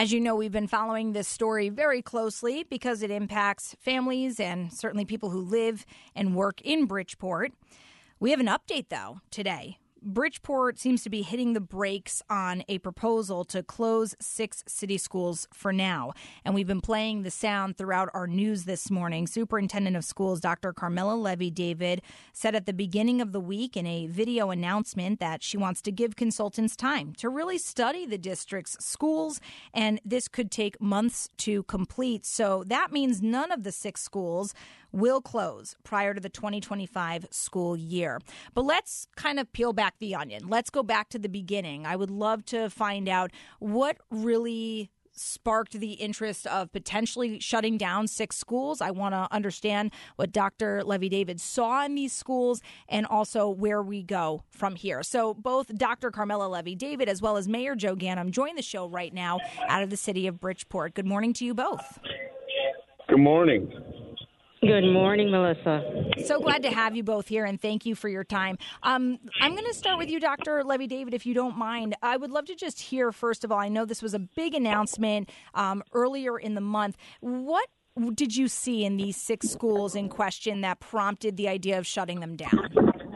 As you know, we've been following this story very closely because it impacts families and certainly people who live and work in Bridgeport. We have an update, though, today. Bridgeport seems to be hitting the brakes on a proposal to close 6 city schools for now. And we've been playing the sound throughout our news this morning. Superintendent of Schools Dr. Carmela Levy-David said at the beginning of the week in a video announcement that she wants to give consultants time to really study the district's schools, and this could take months to complete. So that means none of the 6 schools will close prior to the 2025 school year. But let's kind of peel back the onion. Let's go back to the beginning. I would love to find out what really sparked the interest of potentially shutting down 6 schools. I want to understand what Dr. Levy-David saw in these schools and also where we go from here. So both Dr. Carmela Levy-David as well as Mayor Joe Ganim join the show right now out of the city of Bridgeport. Good morning to you both. Good morning. Good morning, Melissa. So glad to have you both here, and thank you for your time. I'm going to start with you, Dr. Levy-David, if you don't mind. I would love to just hear, first of all, I know this was a big announcement earlier in the month. What did you see in these 6 schools in question that prompted the idea of shutting them down?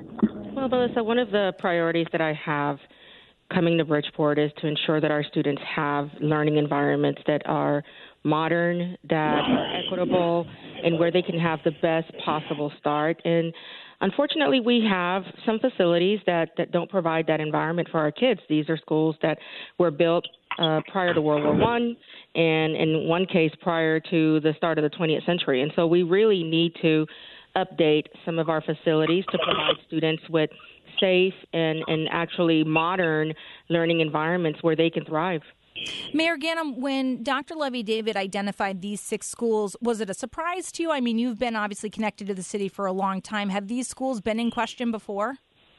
Well, Melissa, one of the priorities that I have coming to Bridgeport is to ensure that our students have learning environments that are modern, that are equitable, and where they can have the best possible start. And unfortunately, we have some facilities that don't provide that environment for our kids. These are schools that were built prior to World War I, and in one case prior to the start of the 20th century. And so we really need to update some of our facilities to provide students with safe and actually modern learning environments where they can thrive. Mayor Ganim, when Dr. Levy-David identified these 6 schools, was it a surprise to you? I mean, you've been obviously connected to the city for a long time. Have these schools been in question before?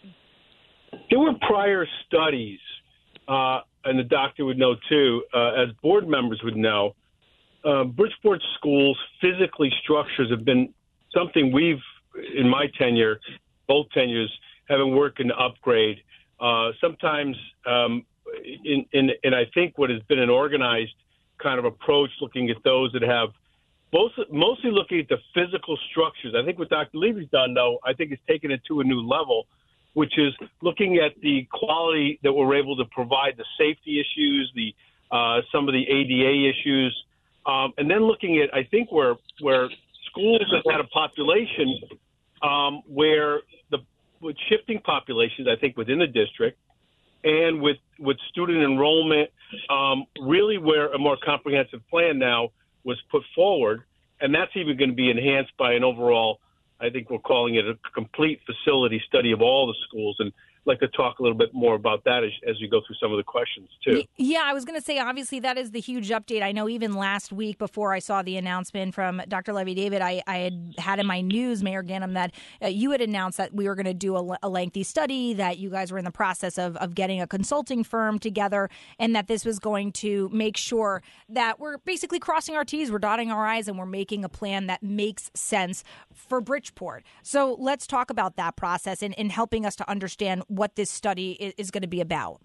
There were prior studies, and the doctor would know too, as board members would know, Bridgeport schools, physically structures have been something we've, in my tenure, both tenures, have been working to upgrade. Sometimes and I think what has been an organized kind of approach looking at those that have mostly looking at the physical structures. I think what Dr. Levy's done, though, I think is taken it to a new level, which is looking at the quality that we're able to provide, the safety issues, the some of the ADA issues, and then looking at, I think, where schools have had a population with shifting populations, I think, within the district, and with student enrollment, really where a more comprehensive plan now was put forward. And that's even going to be enhanced by an overall, I think we're calling it a complete facility study of all the schools. And I'd like to talk a little bit more about that as we go through some of the questions, too. Yeah, I was going to say, obviously, that is the huge update. I know even last week before I saw the announcement from Dr. Levy-David, I had in my news, Mayor Ganim, that you had announced that we were going to do a lengthy study, that you guys were in the process of getting a consulting firm together, and that this was going to make sure that we're basically crossing our T's, we're dotting our I's, and we're making a plan that makes sense for Bridgeport. So let's talk about that process and helping us to understand what this study is going to be about.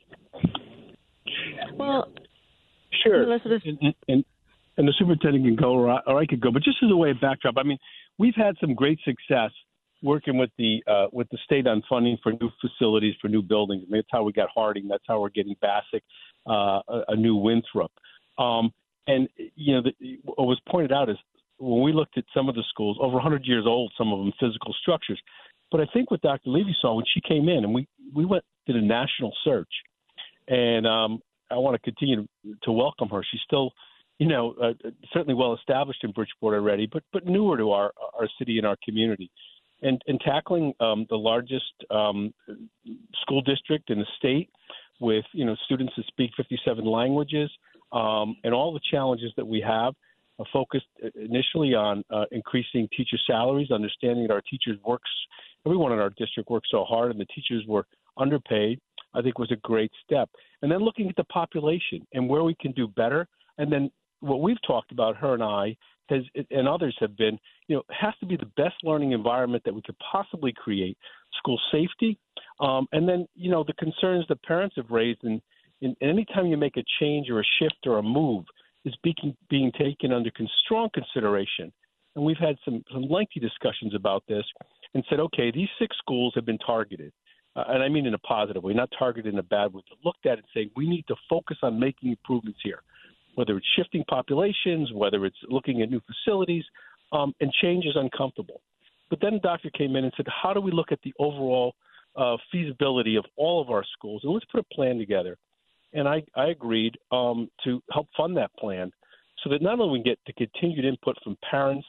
Well, sure. And the superintendent can go, or I could go. But just as a way of backdrop, I mean, we've had some great success working with the state on funding for new facilities, for new buildings. I mean, that's how we got Harding. That's how we're getting Bassick, a new Winthrop. And, you know, what was pointed out is when we looked at some of the schools, over 100 years old, some of them physical structures. But I think what Dr. Levy saw when she came in, and we did a national search, and I want to continue to welcome her. She's still, certainly well established in Bridgeport already, but newer to our city and our community. And tackling the largest school district in the state with, students that speak 57 languages and all the challenges that we have, focused initially on increasing teacher salaries, understanding that our teachers everyone in our district works so hard and the teachers were underpaid, I think was a great step. And then looking at the population and where we can do better. And then what we've talked about, her and I, and others have been, has to be the best learning environment that we could possibly create, school safety. And then, the concerns that parents have raised in And anytime you make a change or a shift or a move, is being taken under strong consideration. And we've had some lengthy discussions about this and said, okay, these 6 schools have been targeted. And I mean in a positive way, not targeted in a bad way, but looked at it saying we need to focus on making improvements here, whether it's shifting populations, whether it's looking at new facilities, and change is uncomfortable. But then the doctor came in and said, how do we look at the overall feasibility of all of our schools? And let's put a plan together. And I agreed to help fund that plan so that not only we get the continued input from parents,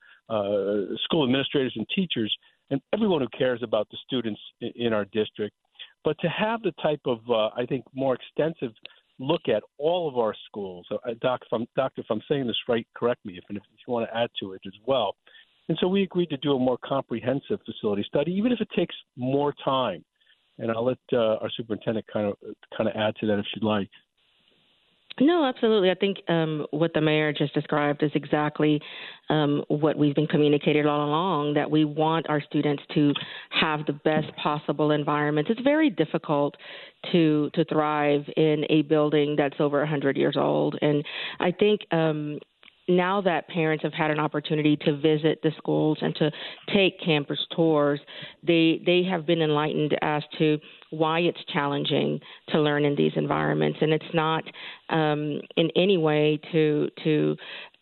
school administrators and teachers, and everyone who cares about the students in our district, but to have the type of, I think, more extensive look at all of our schools. Doctor, if I'm saying this right, correct me if you want to add to it as well. And so we agreed to do a more comprehensive facility study, even if it takes more time. And I'll let our superintendent kind of add to that if she'd like. No, absolutely. I think what the mayor just described is exactly what we've been communicated all along, that we want our students to have the best possible environment. It's very difficult to thrive in a building that's over 100 years old. And I think now that parents have had an opportunity to visit the schools and to take campus tours, they have been enlightened as to why it's challenging to learn in these environments. And it's not in any way to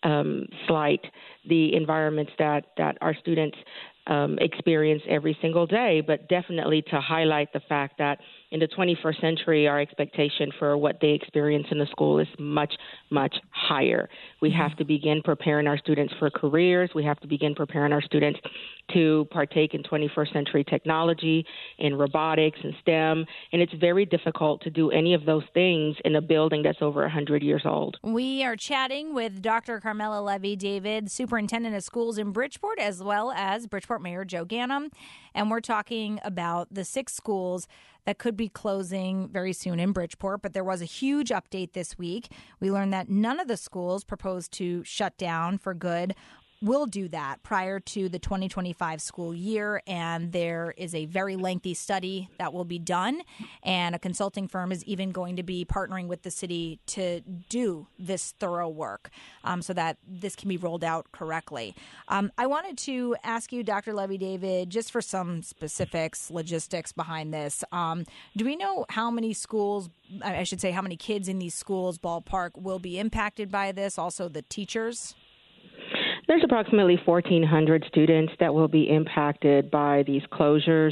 slight the environments that our students experience every single day, but definitely to highlight the fact that in the 21st century, our expectation for what they experience in the school is much, much higher. We have to begin preparing our students for careers. We have to begin preparing our students to partake in 21st century technology, in robotics and STEM. And it's very difficult to do any of those things in a building that's over 100 years old. We are chatting with Dr. Carmela Levy-David, Superintendent of Schools in Bridgeport, as well as Bridgeport Mayor Joe Ganim. And we're talking about the 6 schools that could be closing very soon in Bridgeport. But there was a huge update this week. We learned that none of the schools proposed to shut down for good will do that prior to the 2025 school year, and there is a very lengthy study that will be done, and a consulting firm is even going to be partnering with the city to do this thorough work so that this can be rolled out correctly. I wanted to ask you, Dr. Levy-David, just for some specifics, logistics behind this. Do we know how many schools, I should say how many kids in these schools, ballpark, will be impacted by this, also the teachers? There's approximately 1,400 students that will be impacted by these closures,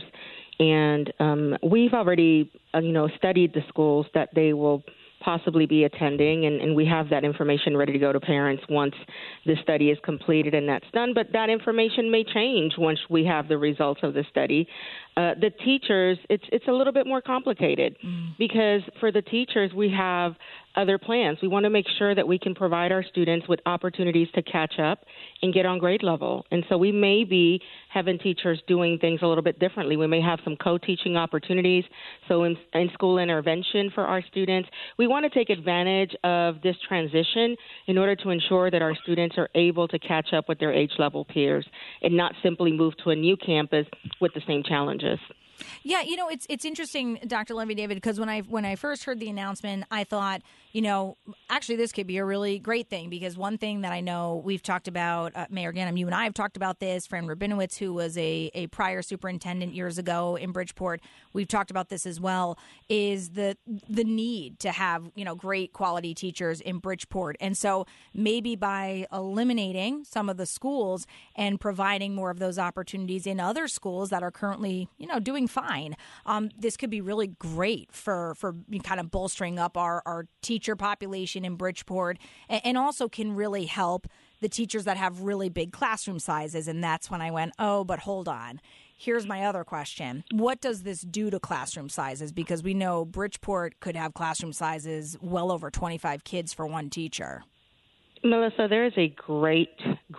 and we've already, studied the schools that they will possibly be attending, and we have that information ready to go to parents once the study is completed and that's done. But that information may change once we have the results of the study. The teachers, it's a little bit more complicated because for the teachers, we have other plans. We want to make sure that we can provide our students with opportunities to catch up and get on grade level. And so we may be having teachers doing things a little bit differently. We may have some co-teaching opportunities. So in school intervention for our students, we want to take advantage of this transition in order to ensure that our students are able to catch up with their age level peers and not simply move to a new campus with the same challenges. Yeah, it's interesting, Dr. Levy-David, because when I first heard the announcement, I thought, actually this could be a really great thing, because one thing that I know we've talked about, Mayor Ganim, you and I have talked about this, Fran Rabinowitz, who was a prior superintendent years ago in Bridgeport, we've talked about this as well, is the need to have, great quality teachers in Bridgeport. And so maybe by eliminating some of the schools and providing more of those opportunities in other schools that are currently, doing fine, this could be really great for kind of bolstering up our teacher population in Bridgeport, and also can really help the teachers that have really big classroom sizes. And that's when I went, oh, but hold on. Here's my other question. What does this do to classroom sizes? Because we know Bridgeport could have classroom sizes well over 25 kids for one teacher. Melissa, there is a great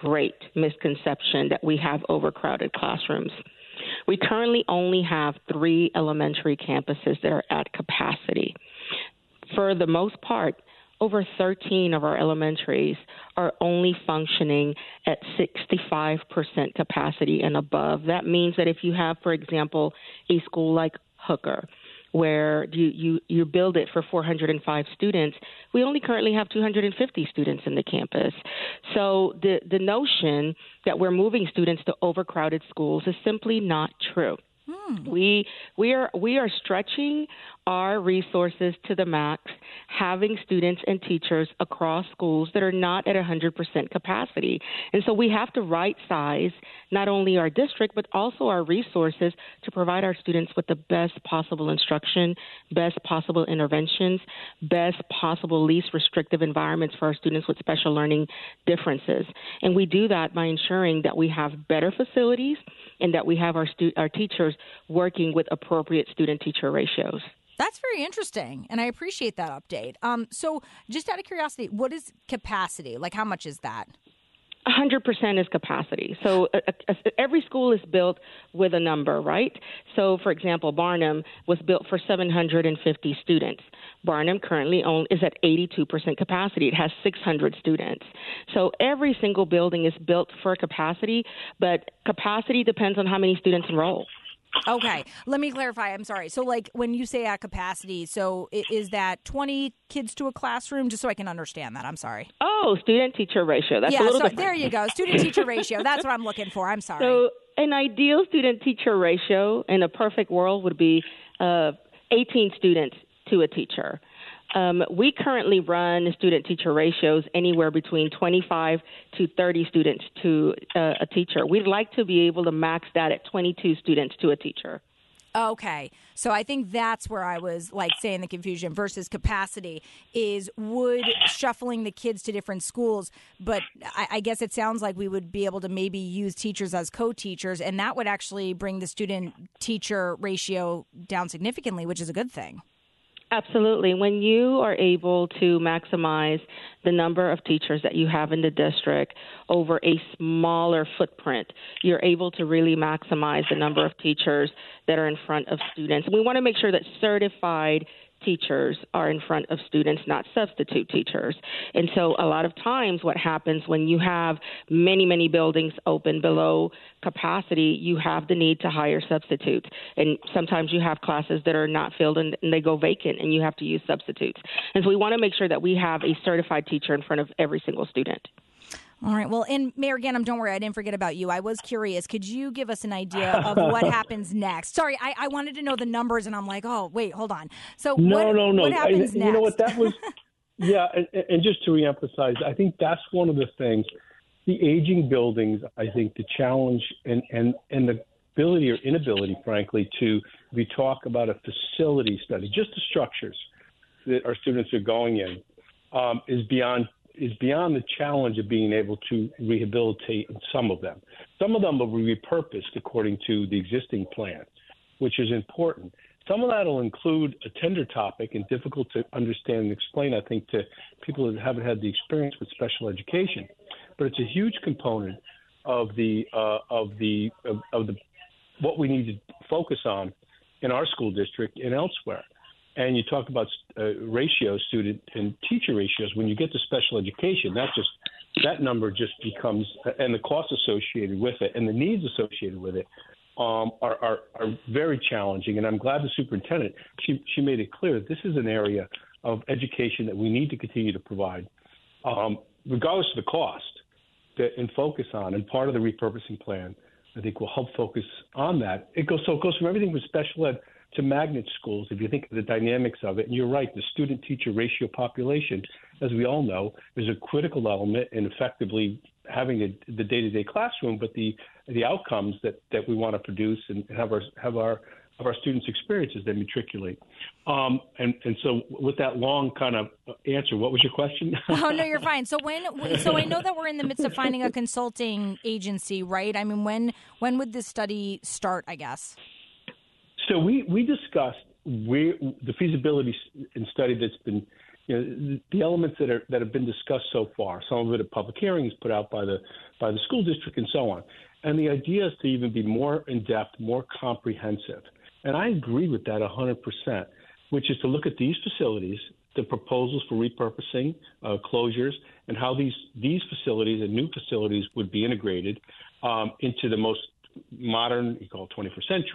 misconception that we have overcrowded classrooms. We currently only have 3 elementary campuses that are at capacity. For the most part, over 13 of our elementaries are only functioning at 65% capacity and above. That means that if you have, for example, a school like Hooker, where you build it for 405 students. We only currently have 250 students in the campus. So the notion that we're moving students to overcrowded schools is simply not true. We are stretching our resources to the max, having students and teachers across schools that are not at 100% capacity. And so we have to right size not only our district, but also our resources to provide our students with the best possible instruction, best possible interventions, best possible least restrictive environments for our students with special learning differences. And we do that by ensuring that we have better facilities and that we have our teachers working with appropriate student-teacher ratios. That's very interesting, and I appreciate that update. So just out of curiosity, what is capacity? Like, how much is that? 100% is capacity. So every school is built with a number, right? So, for example, Barnum was built for 750 students. Barnum currently is at 82% capacity. It has 600 students. So every single building is built for capacity, but capacity depends on how many students enroll. Okay. Let me clarify. I'm sorry. So, like, when you say at capacity, so is that 20 kids to a classroom? Just so I can understand that. I'm sorry. Oh, student-teacher ratio. That's a little different. There you go. Student-teacher ratio. That's what I'm looking for. I'm sorry. So an ideal student-teacher ratio in a perfect world would be 18 students to a teacher. We currently run student-teacher ratios anywhere between 25 to 30 students to a teacher. We'd like to be able to max that at 22 students to a teacher. Okay. So I think that's where I was like saying the confusion versus capacity is would shuffling the kids to different schools. But I guess it sounds like we would be able to maybe use teachers as co-teachers, and that would actually bring the student-teacher ratio down significantly, which is a good thing. Absolutely. When you are able to maximize the number of teachers that you have in the district over a smaller footprint, you're able to really maximize the number of teachers that are in front of students. We want to make sure that certified teachers are in front of students, not substitute teachers. And so a lot of times what happens when you have many, many buildings open below capacity, you have the need to hire substitutes. And sometimes you have classes that are not filled and they go vacant and you have to use substitutes. And so we want to make sure that we have a certified teacher in front of every single student. All right. Well, and Mayor Ganim, don't worry, I didn't forget about you. I was curious. Could you give us an idea of what happens next? Sorry, I wanted to know the numbers, and I'm like, oh, wait, hold on. So No. What happens next? You know what, that was, yeah, and just to reemphasize, I think that's one of the things. The aging buildings, I think the challenge and the ability or inability, frankly, to talk about a facility study, just the structures that our students are going in, is beyond the challenge of being able to rehabilitate some of them. Some of them will be repurposed according to the existing plan, which is important. Some of that will include a tender topic and difficult to understand and explain, I think, to people that haven't had the experience with special education. But it's a huge component of what we need to focus on in our school district and elsewhere. And you talk about ratios, student and teacher ratios. When you get to special education, that number just becomes, and the costs associated with it and the needs associated with it are very challenging. And I'm glad the superintendent, she made it clear that this is an area of education that we need to continue to provide, regardless of the cost, and focus on. And part of the repurposing plan, I think, will help focus on that. It goes from everything from special ed to magnet schools, if you think of the dynamics of it. And you're right, the student-teacher ratio population, as we all know, is a critical element in effectively having the day-to-day classroom, but the outcomes that we want to produce and have our students experience as they matriculate. And so with that long kind of answer, what was your question? Oh, no, you're fine. So I know that we're in the midst of finding a consulting agency, right? I mean, when would this study start, I guess? So we discussed the feasibility and study that's been, the elements that have been discussed so far. Some of it at public hearings put out by the school district and so on. And the idea is to even be more in depth, more comprehensive. And I agree with that 100%, which is to look at these facilities, the proposals for repurposing, closures, and how these facilities and new facilities would be integrated into the most modern, you call it 21st century,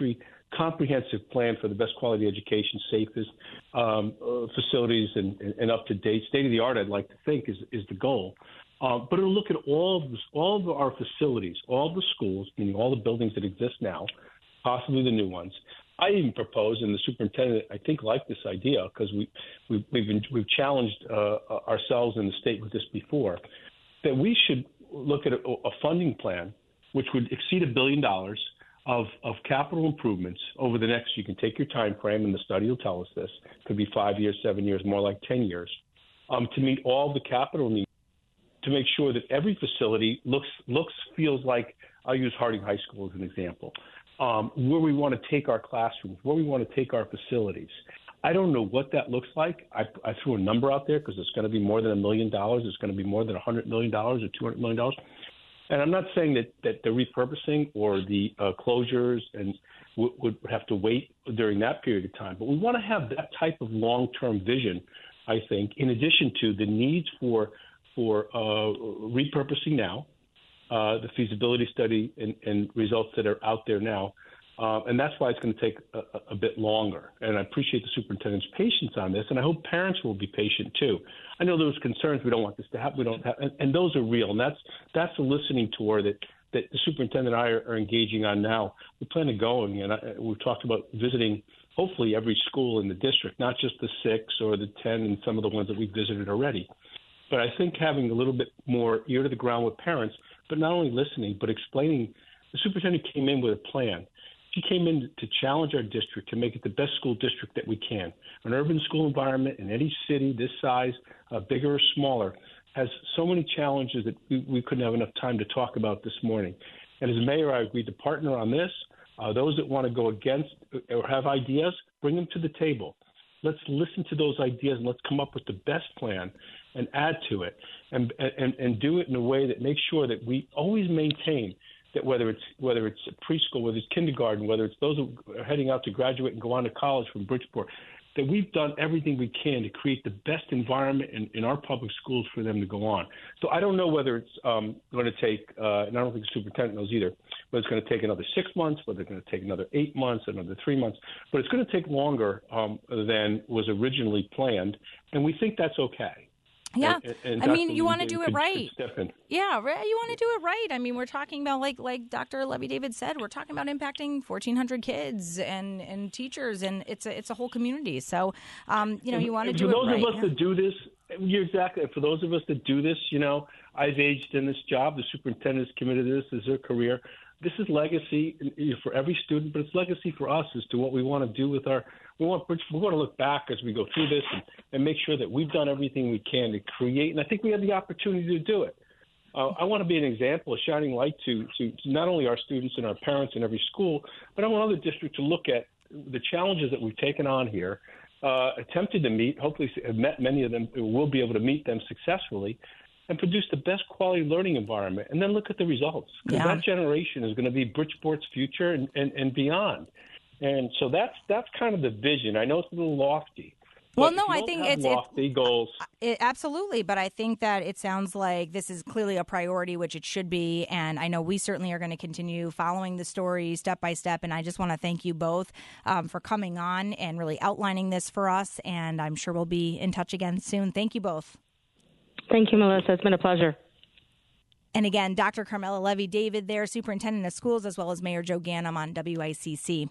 comprehensive plan for the best quality education, safest facilities, and up to date, state of the art. I'd like to think is the goal. But it'll look at all of our facilities, all the schools, meaning all the buildings that exist now, possibly the new ones. I even propose, and the superintendent, I think, liked this idea because we've challenged ourselves in the state with this before, that we should look at a funding plan which would exceed $1 billion of capital improvements over the next. You can take your time frame, and the study will tell us this. Could be 5 years, 7 years, more like 10 years, to meet all the capital needs, to make sure that every facility feels like. I'll use Harding High School as an example. Where we want to take our classrooms, where we want to take our facilities. I don't know what that looks like. I threw a number out there because it's going to be more than $1 million. It's going to be more than $100 million or $200 million. And I'm not saying that the repurposing or the closures and would have to wait during that period of time. But we want to have that type of long-term vision, I think, in addition to the needs for repurposing now, the feasibility study and results that are out there now. And that's why it's going to take a bit longer. And I appreciate the superintendent's patience on this, and I hope parents will be patient too. I know there was concerns. We don't want this to happen. We don't have, and those are real. And that's a listening tour that the superintendent and I are engaging on now. We plan on going, and we've talked about visiting hopefully every school in the district, not just the 6 or the 10 and some of the ones that we've visited already. But I think having a little bit more ear to the ground with parents, but not only listening, but explaining. The superintendent came in with a plan. She came in to challenge our district to make it the best school district that we can. An urban school environment in any city this size, bigger or smaller, has so many challenges that we couldn't have enough time to talk about this morning. And as mayor, I agreed to partner on this. Those that want to go against or have ideas, bring them to the table. Let's listen to those ideas and let's come up with the best plan and add to it and do it in a way that makes sure that we always maintain that whether it's preschool, whether it's kindergarten, whether it's those who are heading out to graduate and go on to college from Bridgeport, that we've done everything we can to create the best environment in our public schools for them to go on. So I don't know whether it's going to take, and I don't think the superintendent knows either, whether it's going to take another 6 months, whether it's going to take another 8 months, another 3 months, but it's going to take longer than was originally planned, and we think that's okay. Yeah, and I mean, you want to do it right. Yeah, you want to do it right. I mean, we're talking about, like Dr. Levy David said, we're talking about impacting 1,400 kids and teachers, and it's a whole community. So, you want to do it right. For those of us that do this, exactly. For those of us that do this, I've aged in this job. The superintendent is committed to this as their career. This is legacy for every student, but it's legacy for us as to what we want to do with our. We want to look back as we go through this and make sure that we've done everything we can to create. And I think we have the opportunity to do it. I want to be an example, a shining light to not only our students and our parents in every school, but I want other districts to look at the challenges that we've taken on here, attempted to meet, hopefully have met many of them, will be able to meet them successfully, and produce the best quality learning environment, and then look at the results. Because that generation is going to be Bridgeport's future and beyond. And so that's kind of the vision. I know it's a little lofty. Well, no, I think it's lofty goals. Absolutely, but I think that it sounds like this is clearly a priority, which it should be. And I know we certainly are going to continue following the story step by step. And I just want to thank you both for coming on and really outlining this for us. And I'm sure we'll be in touch again soon. Thank you both. Thank you, Melissa. It's been a pleasure. And again, Dr. Carmela Levy David there, Superintendent of Schools, as well as Mayor Joe Ganim on WICC.